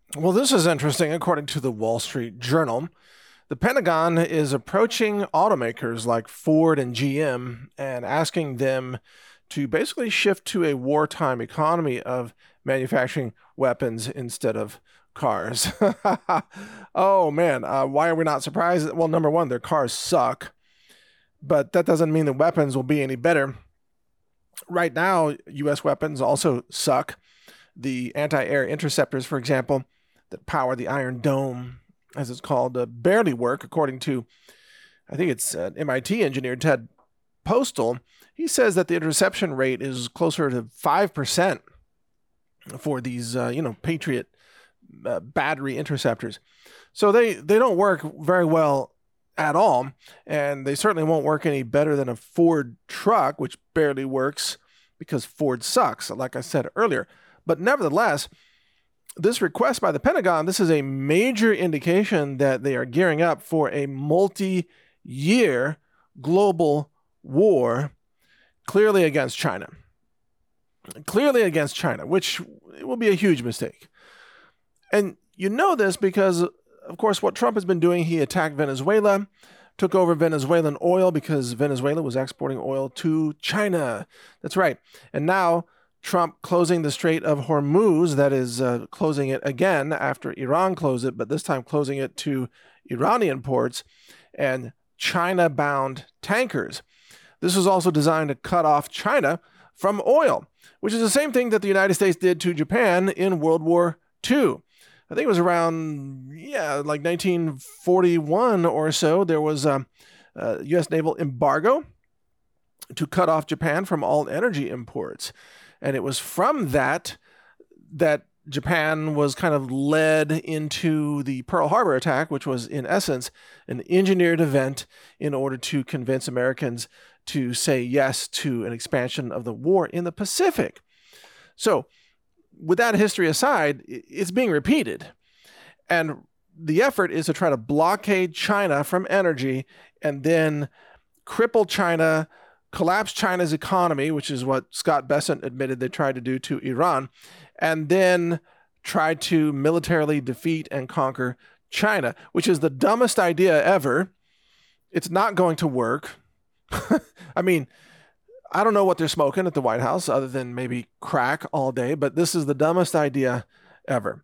Well, this is interesting. According to the Wall Street Journal, the Pentagon is approaching automakers like Ford and GM and asking them to basically shift to a wartime economy of manufacturing weapons instead of cars. Oh man, why are we not surprised? Well, number one, their cars suck, but that doesn't mean the weapons will be any better. Right now, U.S. weapons also suck. The anti air interceptors, for example, that power the Iron Dome, as it's called, barely work, according to, I think it's MIT engineer Ted Postal. He says that the interception rate is closer to 5% for these, Patriot battery interceptors. So they don't work very well at all, and they certainly won't work any better than a Ford truck, which barely works because Ford sucks, like I said earlier. But nevertheless, this request by the Pentagon, this is a major indication that they are gearing up for a multi-year global war, clearly against China. Clearly against China, which will be a huge mistake. And you know this because, of course, what Trump has been doing, he attacked Venezuela, took over Venezuelan oil because Venezuela was exporting oil to China. That's right. And now Trump closing the Strait of Hormuz, that is closing it again after Iran closed it, but this time closing it to Iranian ports and China-bound tankers. This was also designed to cut off China from oil, which is the same thing that the United States did to Japan in World War II. I think it was around, like 1941 or so, there was a U.S. naval embargo to cut off Japan from all energy imports. And it was from that Japan was kind of led into the Pearl Harbor attack, which was in essence an engineered event in order to convince Americans to say yes to an expansion of the war in the Pacific. So, with that history aside, it's being repeated. And the effort is to try to blockade China from energy and then cripple China, collapse China's economy, which is what Scott Bessent admitted they tried to do to Iran, and then try to militarily defeat and conquer China, which is the dumbest idea ever. It's not going to work. I mean, I don't know what they're smoking at the White House other than maybe crack all day, but this is the dumbest idea ever.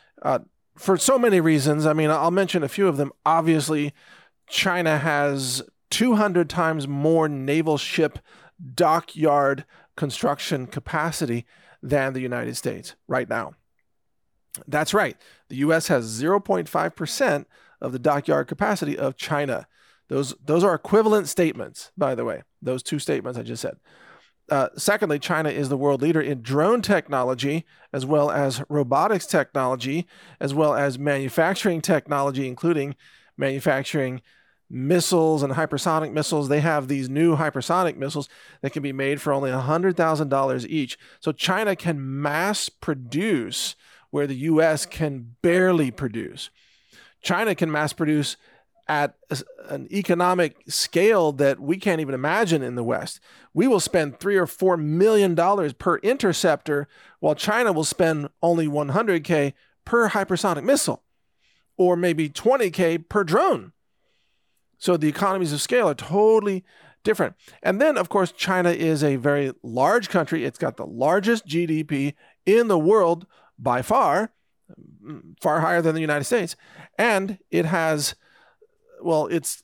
For so many reasons. I mean, I'll mention a few of them. Obviously, China has 200 times more naval ship dockyard construction capacity than the United States right now. That's right. The U.S. has 0.5% of the dockyard capacity of China. Those are equivalent statements, by the way, those two statements I just said. Secondly, China is the world leader in drone technology, as well as robotics technology, as well as manufacturing technology, including manufacturing missiles and hypersonic missiles. They have these new hypersonic missiles that can be made for only $100,000 each. So China can mass produce where the U.S. can barely produce. China can mass produce at an economic scale that we can't even imagine in the West. We will spend $3 or $4 million per interceptor, while China will spend only $100K per hypersonic missile, or maybe $20K per drone. So the economies of scale are totally different. And then, of course, China is a very large country. It's got the largest GDP in the world by far, far higher than the United States. And it has, it's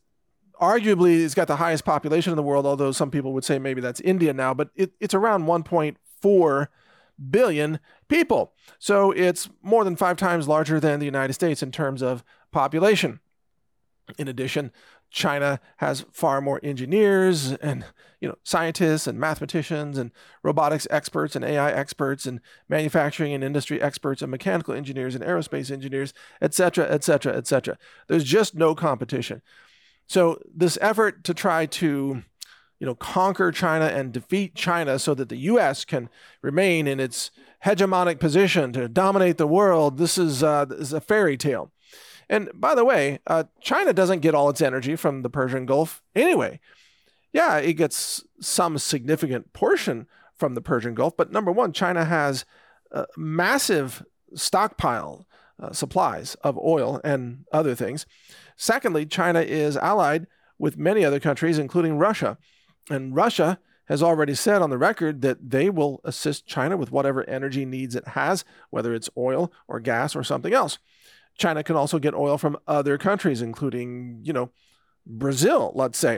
got the highest population in the world, although some people would say maybe that's India now, but it's around 1.4 billion people. So it's more than 5 times larger than the United States in terms of population. In addition, China has far more engineers and scientists and mathematicians and robotics experts and AI experts and manufacturing and industry experts and mechanical engineers and aerospace engineers, et cetera, et cetera, et cetera. There's just no competition. So this effort to try to conquer China and defeat China so that the U.S. can remain in its hegemonic position to dominate the world, this is a fairy tale. And by the way, China doesn't get all its energy from the Persian Gulf anyway. Yeah, it gets some significant portion from the Persian Gulf, but number one, China has a massive stockpile supplies of oil and other things. Secondly, China is allied with many other countries, including Russia. And Russia has already said on the record that they will assist China with whatever energy needs it has, whether it's oil or gas or something else. China can also get oil from other countries, including, Brazil, let's say.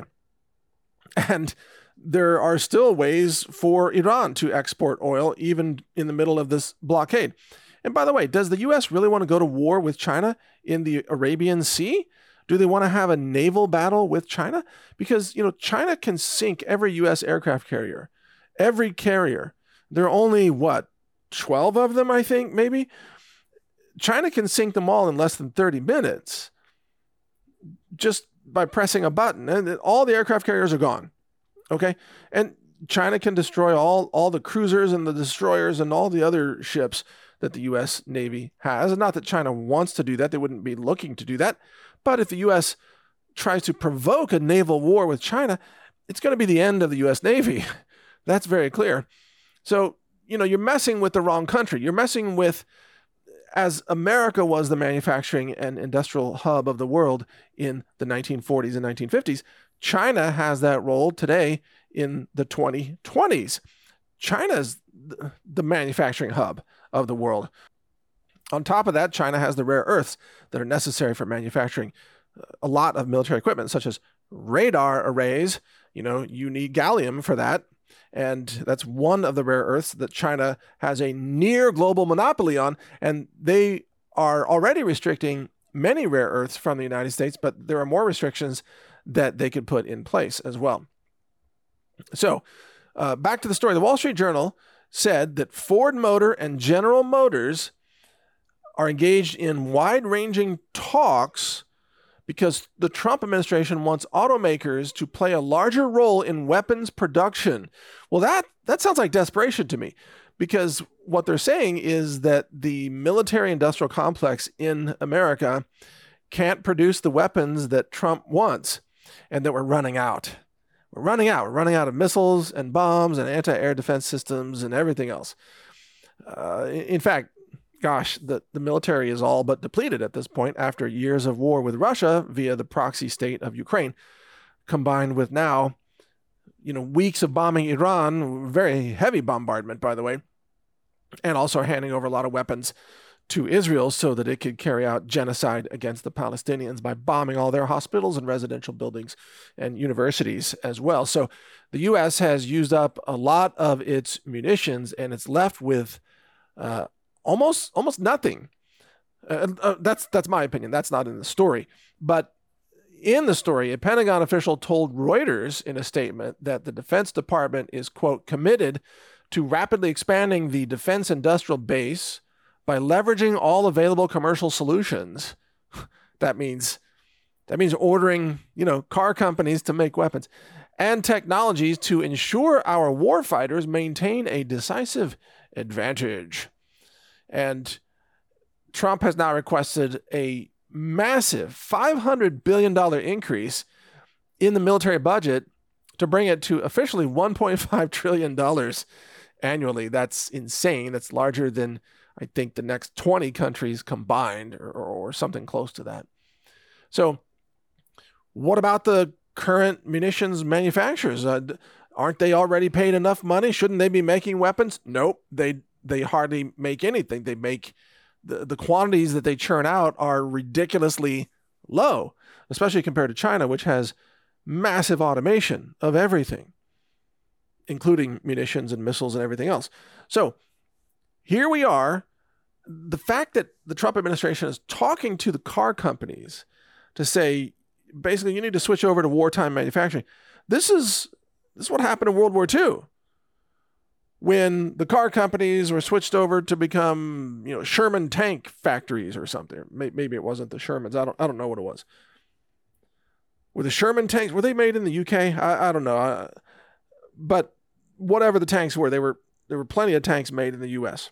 And there are still ways for Iran to export oil, even in the middle of this blockade. And by the way, does the U.S. really want to go to war with China in the Arabian Sea? Do they want to have a naval battle with China? Because, China can sink every U.S. aircraft carrier, every carrier. There are only, 12 of them, I think, maybe? China can sink them all in less than 30 minutes just by pressing a button. And all the aircraft carriers are gone, okay? And China can destroy all the cruisers and the destroyers and all the other ships that the U.S. Navy has. And not that China wants to do that. They wouldn't be looking to do that. But if the U.S. tries to provoke a naval war with China, it's going to be the end of the U.S. Navy. That's very clear. So, you're messing with the wrong country. You're messing with, as America was the manufacturing and industrial hub of the world in the 1940s and 1950s, China has that role today in the 2020s. China's the manufacturing hub of the world. On top of that, China has the rare earths that are necessary for manufacturing a lot of military equipment, such as radar arrays. You need gallium for that. And that's one of the rare earths that China has a near global monopoly on. And they are already restricting many rare earths from the United States, but there are more restrictions that they could put in place as well. So back to the story. The Wall Street Journal said that Ford Motor and General Motors are engaged in wide-ranging talks because the Trump administration wants automakers to play a larger role in weapons production. Well, that sounds like desperation to me, because what they're saying is that the military-industrial complex in America can't produce the weapons that Trump wants, and that we're running out. We're running out of missiles and bombs and anti-air defense systems and everything else. In fact, the military is all but depleted at this point after years of war with Russia via the proxy state of Ukraine, combined with now, weeks of bombing Iran, very heavy bombardment, by the way, and also handing over a lot of weapons to Israel so that it could carry out genocide against the Palestinians by bombing all their hospitals and residential buildings and universities as well. So the U.S. has used up a lot of its munitions, and it's left with almost nothing. That's my opinion. That's not in the story. But in the story, a Pentagon official told Reuters in a statement that the Defense Department is, quote, committed to rapidly expanding the defense industrial base by leveraging all available commercial solutions. That means ordering, car companies to make weapons and technologies to ensure our warfighters maintain a decisive advantage. And Trump has now requested a massive $500 billion increase in the military budget to bring it to officially $1.5 trillion annually. That's insane. That's larger than, I think, the next 20 countries combined or something close to that. So what about the current munitions manufacturers? Aren't they already paid enough money? Shouldn't they be making weapons? Nope. They hardly make anything. They make the quantities that they churn out are ridiculously low, especially compared to China, which has massive automation of everything, including munitions and missiles and everything else. So here we are. The fact that the Trump administration is talking to the car companies to say, basically, you need to switch over to wartime manufacturing. This is what happened in World War II. When the car companies were switched over to become, Sherman tank factories or something. Maybe it wasn't the Shermans. I don't know what it was. Were the Sherman tanks, were they made in the UK? I don't know. But whatever the tanks were, there were plenty of tanks made in the US.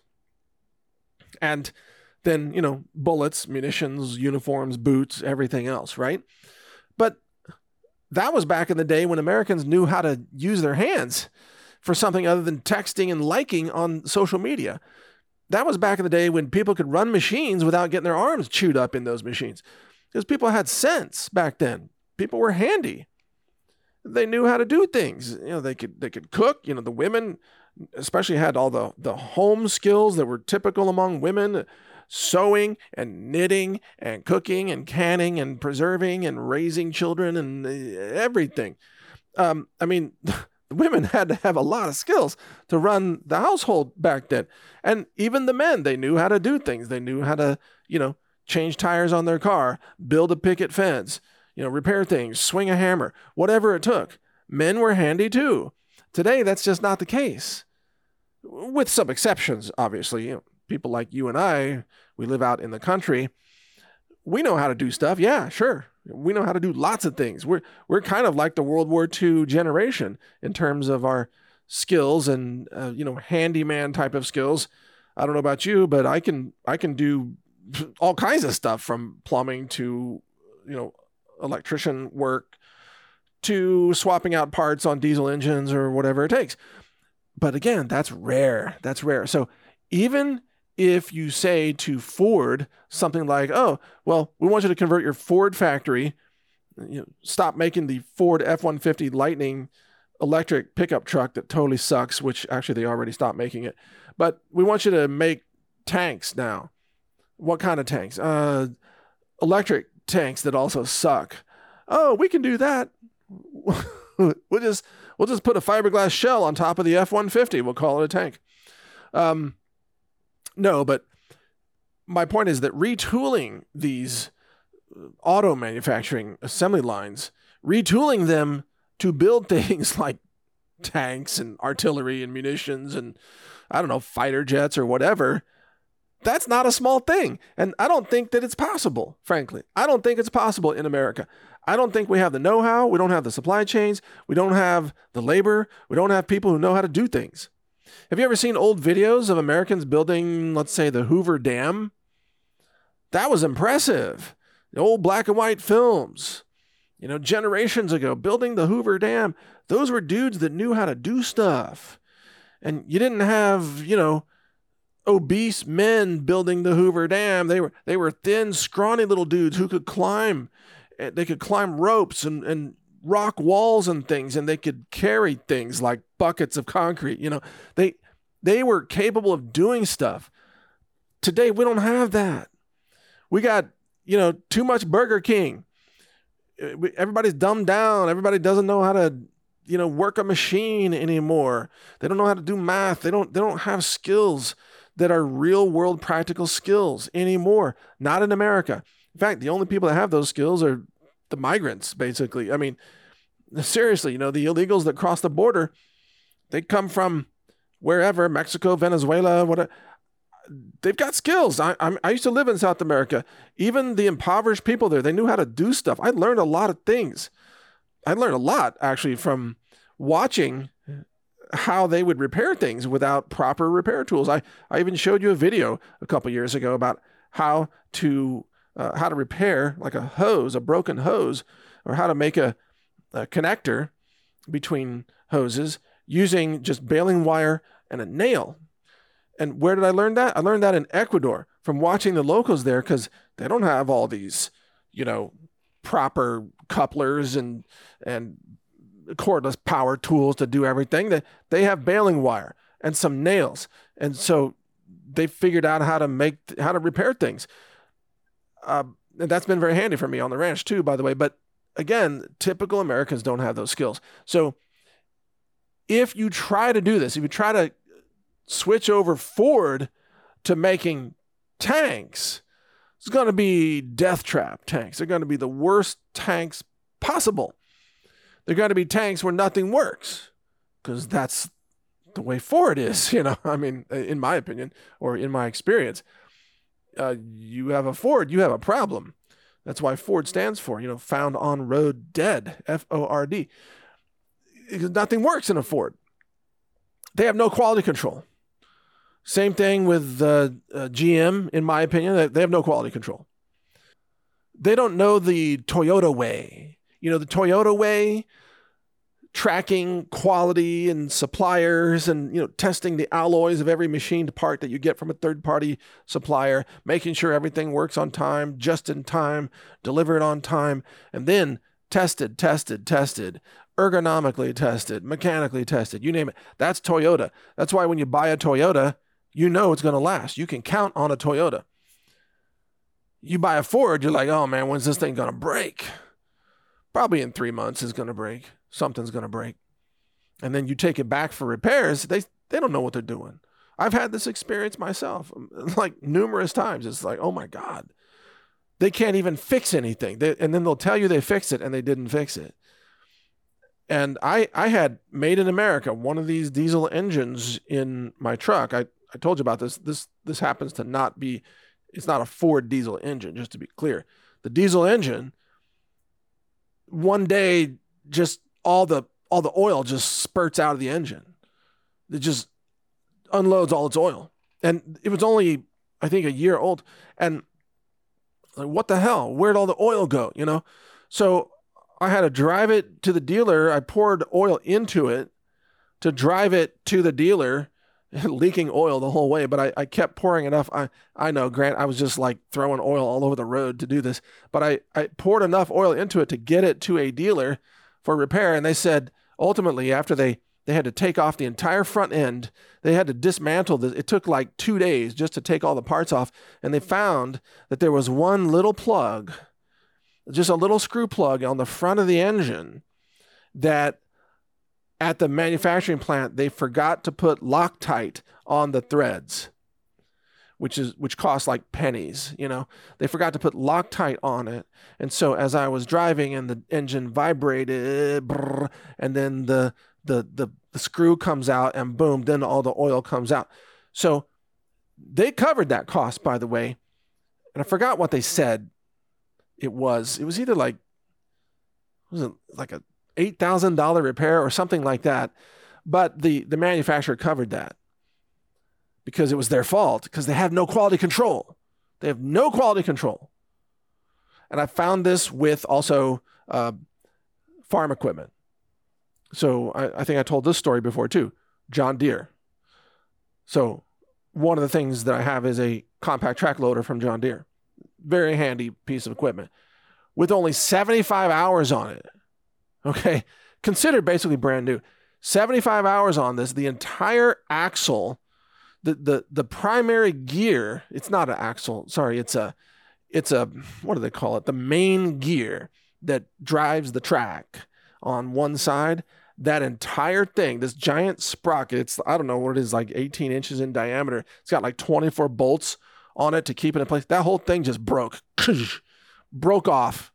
And then, bullets, munitions, uniforms, boots, everything else, right? But that was back in the day when Americans knew how to use their hands for something other than texting and liking on social media. that was back in the day when people could run machines without getting their arms chewed up in those machines. Because people had sense back then. People were handy. They knew how to do things. They could cook. The women especially had all the home skills that were typical among women: sewing and knitting and cooking and canning and preserving and raising children and everything. The women had to have a lot of skills to run the household back then. And even the men, they knew how to do things. They knew how to, change tires on their car, build a picket fence, repair things, swing a hammer, whatever it took. Men were handy too. Today, that's just not the case. With some exceptions, obviously. People like you and I, we live out in the country. We know how to do stuff. Yeah, sure. We know how to do lots of things. We're kind of like the World War II generation in terms of our skills and handyman type of skills. I don't know about you, but I can do all kinds of stuff, from plumbing to electrician work to swapping out parts on diesel engines or whatever it takes. But again, that's rare. That's rare. So even if you say to Ford something like, oh, well, we want you to convert your Ford factory, stop making the Ford F-150 Lightning electric pickup truck that totally sucks, which actually they already stopped making it. But we want you to make tanks now. What kind of tanks? Electric tanks that also suck. Oh, we can do that. We'll just put a fiberglass shell on top of the F-150. We'll call it a tank. No, but my point is that retooling these auto manufacturing assembly lines, retooling them to build things like tanks and artillery and munitions and, fighter jets or whatever, that's not a small thing. And I don't think that it's possible, frankly. I don't think it's possible in America. I don't think we have the know-how. We don't have the supply chains. We don't have the labor. We don't have people who know how to do things. Have you ever seen old videos of Americans building, let's say, the Hoover Dam? That was impressive. The old black and white films, generations ago, building the Hoover Dam. Those were dudes that knew how to do stuff. And you didn't have, obese men building the Hoover Dam. They were thin, scrawny little dudes who could climb. They could climb ropes and rock walls and things, and they could carry things like buckets of concrete. They were capable of doing stuff. Today, we don't have that. We got, too much Burger King. Everybody's dumbed down. Everybody doesn't know how to, work a machine anymore. They don't know how to do math. They don't have skills that are real world practical skills anymore. Not in America. In fact, the only people that have those skills are the migrants, basically. I mean, seriously, the illegals that cross the border, they come from wherever, Mexico, Venezuela, whatever. They've got skills. I used to live in South America. Even the impoverished people there, they knew how to do stuff. I learned a lot of things. I learned a lot, actually, from watching how they would repair things without proper repair tools. I even showed you a video a couple years ago about how to repair like a broken hose, or how to make a connector between hoses using just baling wire and a nail. And where did I learn that? I learned that in Ecuador from watching the locals there, because they don't have all these, proper couplers and cordless power tools to do everything. They have baling wire and some nails. And so they figured out how to repair things. And that's been very handy for me on the ranch too, by the way. But again, typical Americans don't have those skills. So if you try to do this, if you try to switch over Ford to making tanks, it's going to be death trap tanks. They're going to be the worst tanks possible. They're going to be tanks where nothing works, because that's the way Ford is, in my opinion, or in my experience. You have a Ford, you have a problem. That's why Ford stands for, found on road dead, F-O-R-D. Because nothing works in a Ford. They have no quality control. Same thing with GM, in my opinion. They have no quality control. They don't know the Toyota way. The Toyota way, tracking quality and suppliers and, testing the alloys of every machined part that you get from a third-party supplier, making sure everything works on time, just in time, delivered on time, and then tested, ergonomically tested, mechanically tested, you name it. That's Toyota. That's why when you buy a Toyota, you know it's going to last. You can count on a Toyota. You buy a Ford, you're like, oh man, when's this thing going to break? Probably in 3 months it's going to break. Something's going to break. And then you take it back for repairs. They don't know what they're doing. I've had this experience myself, like numerous times. It's like, oh my God, they can't even fix anything. And then they'll tell you they fixed it and they didn't fix it. And I had made in America one of these diesel engines in my truck. I told you about this. This happens to not be, it's not a Ford diesel engine, just to be clear. The diesel engine, one day, just all the oil just spurts out of the engine. It just unloads all its oil. And it was only, I think, a year old. And like, what the hell? Where'd all the oil go? So I had to drive it to the dealer. I poured oil into it to drive it to the dealer, leaking oil the whole way. But I kept pouring enough. I know, Grant, I was just like throwing oil all over the road to do this. But I poured enough oil into it to get it to a dealer for repair. And they said, ultimately, after they had to take off the entire front end, they had to dismantle this. It took like 2 days just to take all the parts off. And they found that there was one little plug, just a little screw plug on the front of the engine that at the manufacturing plant, they forgot to put Loctite on the threads, which cost like pennies, They forgot to put Loctite on it. And so as I was driving and the engine vibrated, and then the screw comes out and boom, then all the oil comes out. So they covered that cost, by the way. And I forgot what they said it was. It was either like a $8,000 repair or something like that. But the manufacturer covered that because it was their fault, because they have no quality control. They have no quality control. And I found this with also farm equipment. So I think I told this story before too. John Deere. So one of the things that I have is a compact track loader from John Deere. Very handy piece of equipment with only 75 hours on it. Okay. Considered basically brand new. 75 hours on this, the entire axle, the primary gear, it's not an axle. Sorry. It's a, what do they call it? The main gear that drives the track on one side. That entire thing, this giant sprocket, it's, I don't know what it is, like 18 inches in diameter. It's got like 24 bolts on it to keep it in place. That whole thing just broke off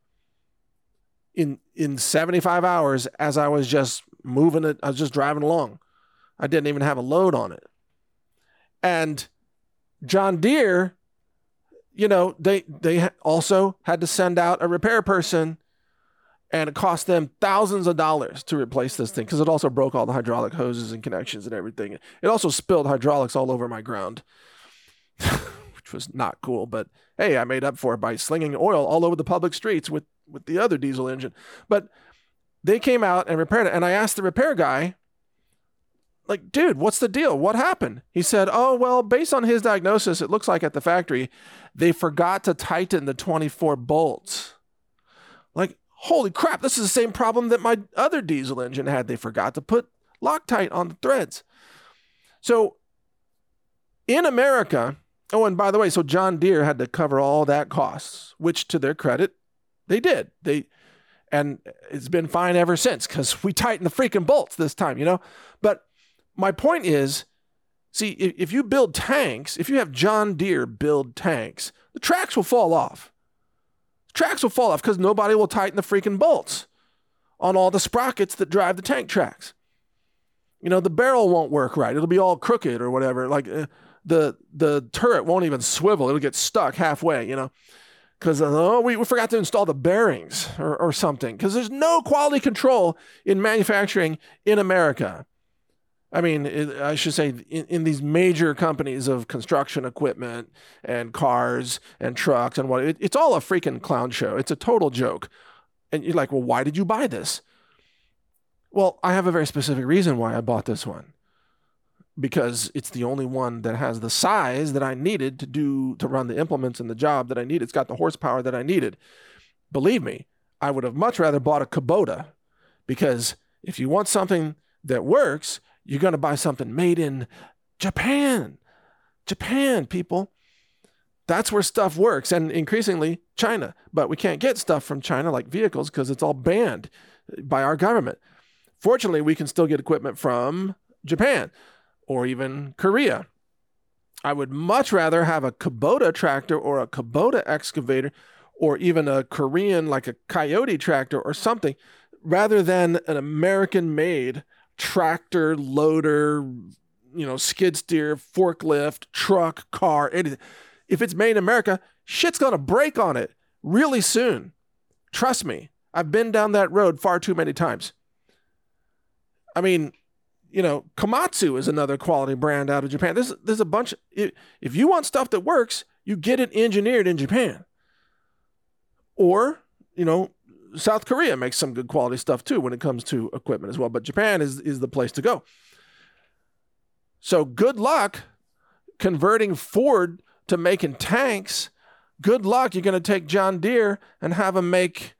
in 75 hours as I was just moving it. I was just driving along. I didn't even have a load on it. And John Deere, they also had to send out a repair person, and it cost them thousands of dollars to replace this thing because it also broke all the hydraulic hoses and connections and everything. It also spilled hydraulics all over my ground, which was not cool. But hey, I made up for it by slinging oil all over the public streets with the other diesel engine. But they came out and repaired it. And I asked the repair guy, like, dude, what's the deal? What happened? He said, oh, well, based on his diagnosis, it looks like at the factory, they forgot to tighten the 24 bolts. Like, holy crap, this is the same problem that my other diesel engine had. They forgot to put Loctite on the threads. So in America, oh, and by the way, so John Deere had to cover all that costs, which to their credit, they did. And it's been fine ever since because we tightened the freaking bolts this time, But my point is, see, if you build tanks, if you have John Deere build tanks, the tracks will fall off. Tracks will fall off because nobody will tighten the freaking bolts on all the sprockets that drive the tank tracks. The barrel won't work right. It'll be all crooked or whatever. Like the turret won't even swivel. It'll get stuck halfway, because we forgot to install the bearings or something, because there's no quality control in manufacturing in America. I mean, I should say in these major companies of construction equipment and cars and trucks and what, it's all a freaking clown show. It's a total joke. And you're like, well, why did you buy this? Well, I have a very specific reason why I bought this one. Because it's the only one that has the size that I needed to run the implements and the job that I needed. It's got the horsepower that I needed. Believe me, I would have much rather bought a Kubota, because if you want something that works, you're going to buy something made in Japan. Japan, people. That's where stuff works, and increasingly China. But we can't get stuff from China like vehicles because it's all banned by our government. Fortunately, we can still get equipment from Japan or even Korea. I would much rather have a Kubota tractor or a Kubota excavator or even a Korean, like a Coyote tractor or something, rather than an American-made tractor, loader, skid steer, forklift, truck, car, anything. If it's made in America, shit's going to break on it really soon. Trust me, I've been down that road far too many times. I mean, Komatsu is another quality brand out of Japan. There's a bunch. If you want stuff that works, you get it engineered in Japan. Or, South Korea makes some good quality stuff too when it comes to equipment as well. But Japan is the place to go. So good luck converting Ford to making tanks. Good luck. You're going to take John Deere and have them make,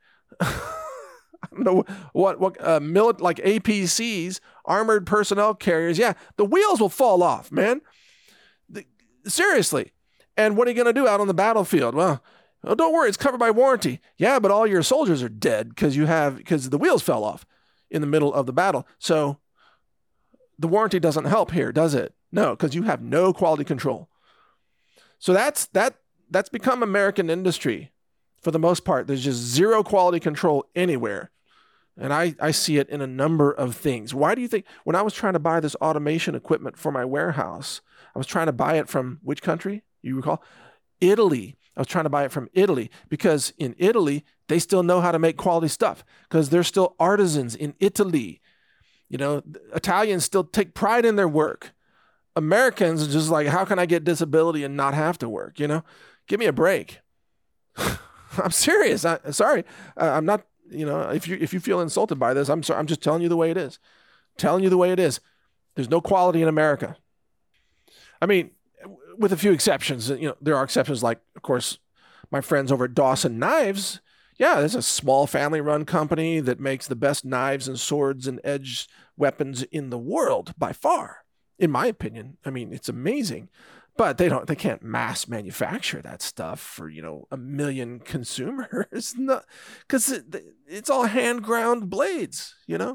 I don't know what like APCs, armored personnel carriers. Yeah, the wheels will fall off, man. Seriously. And what are you going to do out on the battlefield? Well, don't worry, it's covered by warranty. Yeah, but all your soldiers are dead because the wheels fell off in the middle of the battle. So the warranty doesn't help here, does it? No, because you have no quality control. So that's become American industry for the most part. There's just zero quality control anywhere. And I see it in a number of things. Why do you think, when I was trying to buy this automation equipment for my warehouse, I was trying to buy it from which country? You recall? Italy. I was trying to buy it from Italy because in Italy, they still know how to make quality stuff because they're still artisans in Italy. Italians still take pride in their work. Americans are just like, how can I get disability and not have to work? Give me a break. I'm serious. Sorry. I'm not, if you feel insulted by this, I'm sorry. I'm just telling you the way it is. Telling you the way it is. There's no quality in America. I mean, with a few exceptions, there are exceptions like, of course, my friends over at Dawson Knives. Yeah, there's a small family-run company that makes the best knives and swords and edge weapons in the world by far, in my opinion. I mean, it's amazing, but they can't mass manufacture that stuff for, 1 million consumers, because it's all hand-ground blades,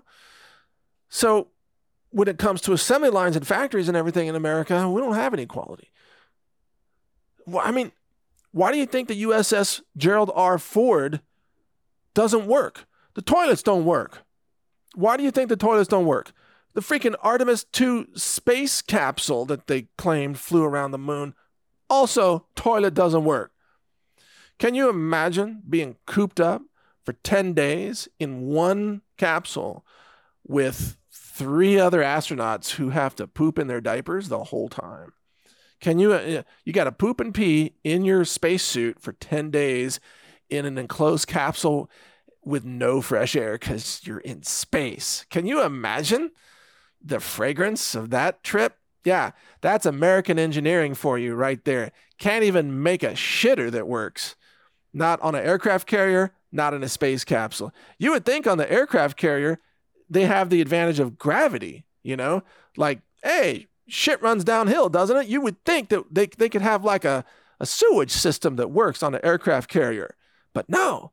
So when it comes to assembly lines and factories and everything in America, we don't have any quality. Well, I mean, why do you think the USS Gerald R. Ford doesn't work? The toilets don't work. Why do you think the toilets don't work? The freaking Artemis 2 space capsule that they claimed flew around the moon, also, toilet doesn't work. Can you imagine being cooped up for 10 days in one capsule with 3 other astronauts who have to poop in their diapers the whole time? Can you got to poop and pee in your spacesuit for 10 days in an enclosed capsule with no fresh air because you're in space. Can you imagine the fragrance of that trip? Yeah, that's American engineering for you right there. Can't even make a shitter that works. Not on an aircraft carrier, not in a space capsule. You would think on the aircraft carrier, they have the advantage of gravity, Like, hey, shit runs downhill, doesn't it? You would think that they could have like a sewage system that works on an aircraft carrier. But no,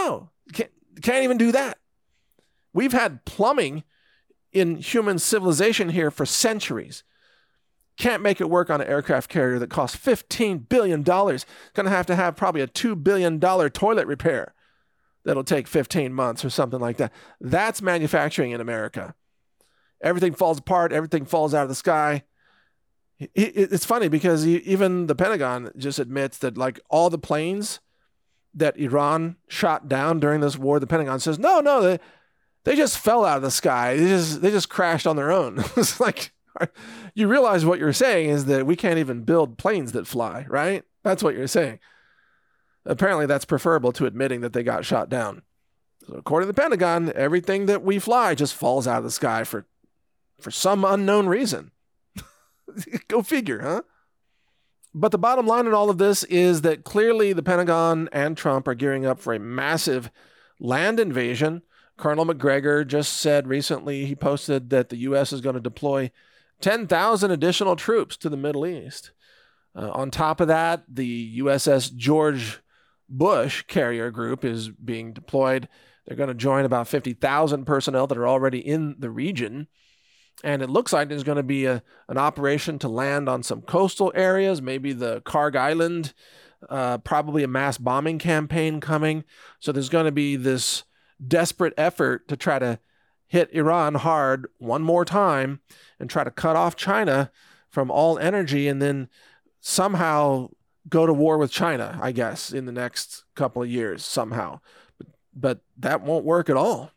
can't even do that. We've had plumbing in human civilization here for centuries. Can't make it work on an aircraft carrier that costs $15 billion. Going to have probably a $2 billion toilet repair that'll take 15 months or something like that. That's manufacturing in America. Everything falls apart. Everything falls out of the sky. It's funny because even the Pentagon just admits that like all the planes that Iran shot down during this war, the Pentagon says, no, they just fell out of the sky. They just crashed on their own. It's like, you realize what you're saying is that we can't even build planes that fly, right? That's what you're saying. Apparently that's preferable to admitting that they got shot down. So according to the Pentagon, everything that we fly just falls out of the sky for some unknown reason. Go figure, huh? But the bottom line in all of this is that clearly the Pentagon and Trump are gearing up for a massive land invasion. Colonel McGregor just said recently, he posted that the U.S. is going to deploy 10,000 additional troops to the Middle East. On top of that, the USS George Bush carrier group is being deployed. They're going to join about 50,000 personnel that are already in the region. And it looks like there's going to be an operation to land on some coastal areas, maybe the Karg Island, probably a mass bombing campaign coming. So there's going to be this desperate effort to try to hit Iran hard one more time and try to cut off China from all energy and then somehow go to war with China, I guess, in the next couple of years somehow. But that won't work at all.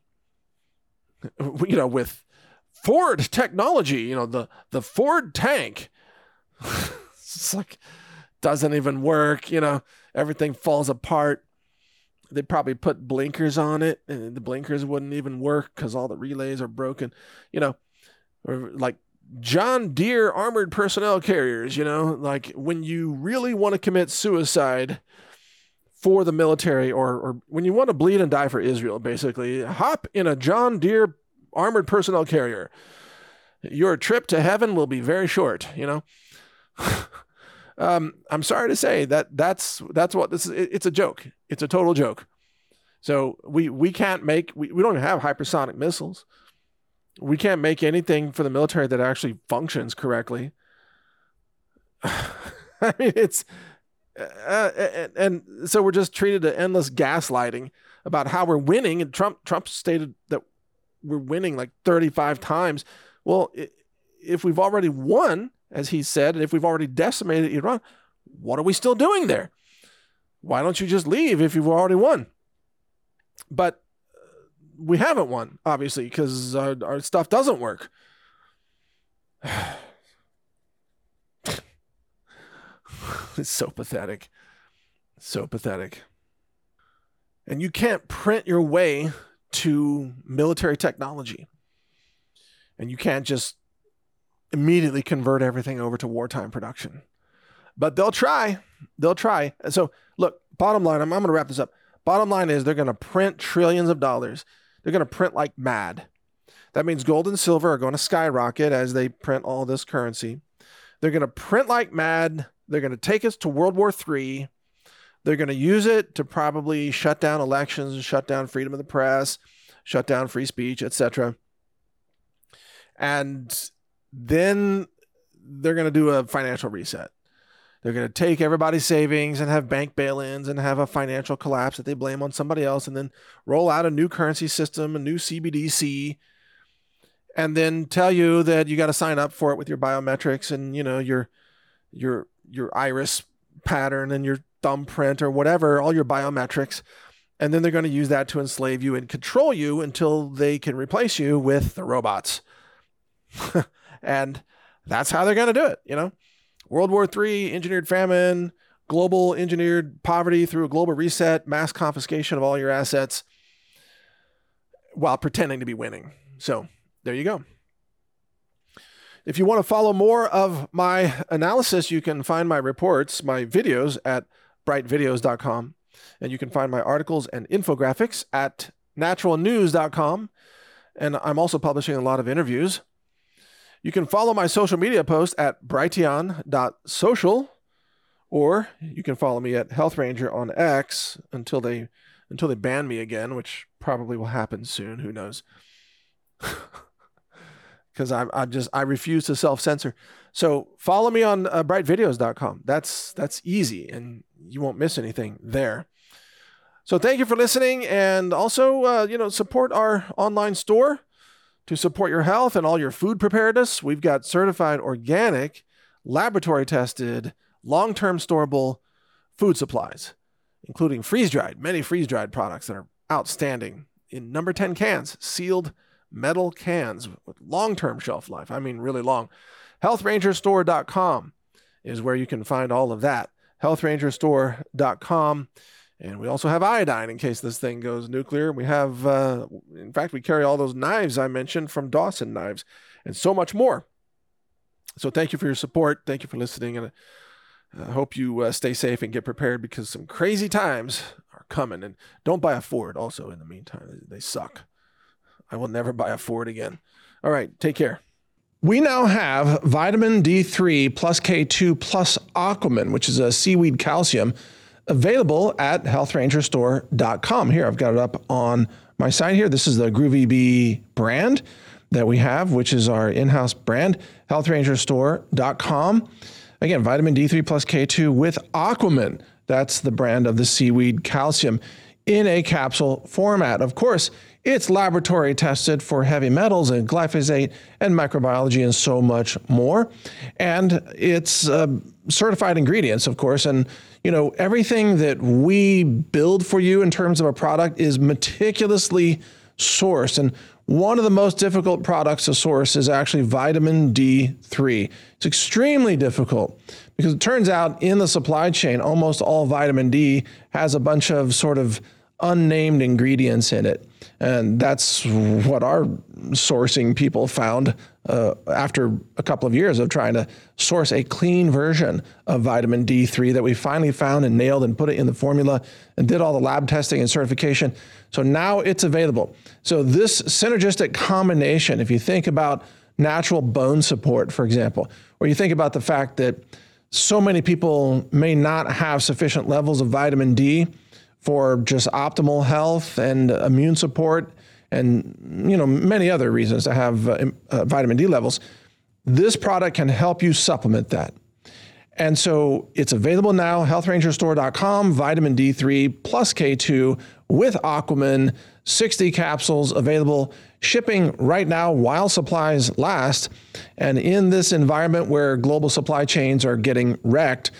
With Ford technology, the Ford tank, it's like, doesn't even work, everything falls apart. They probably put blinkers on it and the blinkers wouldn't even work because all the relays are broken, or like John Deere armored personnel carriers, like when you really want to commit suicide for the military or when you want to bleed and die for Israel, basically, hop in a John Deere armored personnel carrier. Your trip to heaven will be very short, I'm sorry to say that's what this is. It's a joke. It's a total joke. So we can't make, we don't have hypersonic missiles. We can't make anything for the military that actually functions correctly. I mean, it's, and so we're just treated to endless gaslighting about how we're winning. And Trump stated that we're winning like 35 times. Well, if we've already won, as he said, and if we've already decimated Iran, what are we still doing there? Why don't you just leave if you've already won? But we haven't won, obviously, because our stuff doesn't work. It's so pathetic. So pathetic. And you can't print your way to military technology. And you can't just immediately convert everything over to wartime production. But they'll try. They'll try. And so, look, bottom line, I'm going to wrap this up. Bottom line is they're going to print trillions of dollars. They're going to print like mad. That means gold and silver are going to skyrocket as they print all this currency. They're going to print like mad. They're going to take us to World War III. They're going to use it to probably shut down elections, shut down freedom of the press, shut down free speech, etc. And then they're going to do a financial reset. They're going to take everybody's savings and have bank bail-ins and have a financial collapse that they blame on somebody else and then roll out a new currency system, a new CBDC, and then tell you that you got to sign up for it with your biometrics and, your iris pattern and your thumbprint or whatever, all your biometrics. And then they're going to use that to enslave you and control you until they can replace you with the robots. And that's how they're going to do it, World War III, engineered famine, global engineered poverty through a global reset, mass confiscation of all your assets while pretending to be winning. So there you go. If you want to follow more of my analysis, you can find my reports, my videos at brightvideos.com. And you can find my articles and infographics at naturalnews.com. And I'm also publishing a lot of interviews. You can follow my social media posts at brighteon.social, or you can follow me at Health Ranger on X until they ban me again, which probably will happen soon. Who knows? Because I refuse to self-censor. So follow me on brightvideos.com. That's easy, and you won't miss anything there. So thank you for listening, and also support our online store. To support your health and all your food preparedness, we've got certified organic, laboratory-tested, long-term storable food supplies, including many freeze-dried products that are outstanding in number 10 cans, sealed metal cans with long-term shelf life. I mean, really long. HealthRangerStore.com is where you can find all of that. HealthRangerStore.com. And we also have iodine in case this thing goes nuclear. We have, in fact, we carry all those knives I mentioned from Dawson Knives and so much more. So thank you for your support. Thank you for listening. And I hope you stay safe and get prepared because some crazy times are coming. And don't buy a Ford also in the meantime. They suck. I will never buy a Ford again. All right, take care. We now have vitamin D3 plus K2 plus Aquaman, which is a seaweed calcium, available at healthrangerstore.com. Here, I've got it up on my site here. This is the Groovy Bee brand that we have, which is our in-house brand, healthrangerstore.com. Again, vitamin D3 plus K2 with Aquaman. That's the brand of the seaweed calcium in a capsule format. Of course, it's laboratory tested for heavy metals and glyphosate and microbiology and so much more. And it's certified ingredients, of course. And, everything that we build for you in terms of a product is meticulously sourced. And one of the most difficult products to source is actually vitamin D3. It's extremely difficult because it turns out in the supply chain, almost all vitamin D has a bunch of sort of unnamed ingredients in it. And that's what our sourcing people found after a couple of years of trying to source a clean version of vitamin D3 that we finally found and nailed and put it in the formula and did all the lab testing and certification. So now it's available. So this synergistic combination, if you think about natural bone support, for example, or you think about the fact that so many people may not have sufficient levels of vitamin D for just optimal health and immune support and, many other reasons to have vitamin D levels, this product can help you supplement that. And so it's available now, healthrangerstore.com, vitamin D3 plus K2 with Aquaman, 60 capsules available, shipping right now while supplies last. And in this environment where global supply chains are getting wrecked,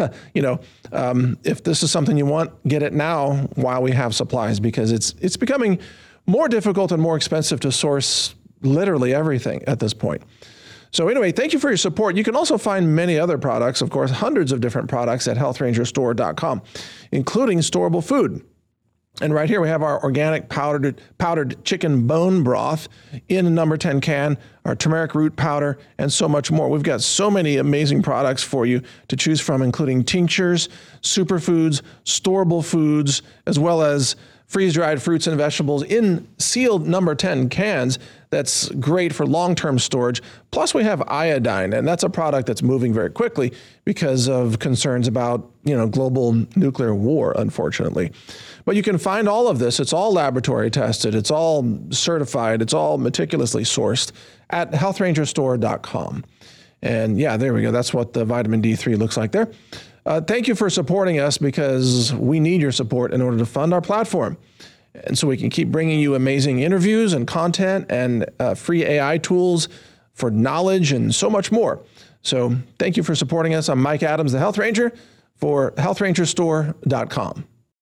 if this is something you want, get it now while we have supplies, because it's becoming more difficult and more expensive to source literally everything at this point. So anyway, thank you for your support. You can also find many other products, of course, hundreds of different products at healthrangerstore.com, including storable food. And right here we have our organic powdered chicken bone broth in a number 10 can, our turmeric root powder, and so much more. We've got so many amazing products for you to choose from, including tinctures, superfoods, storable foods, as well as freeze-dried fruits and vegetables in sealed number 10 cans. That's great for long-term storage. Plus we have iodine, and that's a product that's moving very quickly because of concerns about, global nuclear war, unfortunately. But you can find all of this. It's all laboratory tested. It's all certified. It's all meticulously sourced at healthrangerstore.com. And yeah, there we go. That's what the vitamin D3 looks like there. Thank you for supporting us, because we need your support in order to fund our platform. And so we can keep bringing you amazing interviews and content and free AI tools for knowledge and so much more. So thank you for supporting us. I'm Mike Adams, the Health Ranger, for healthrangerstore.com.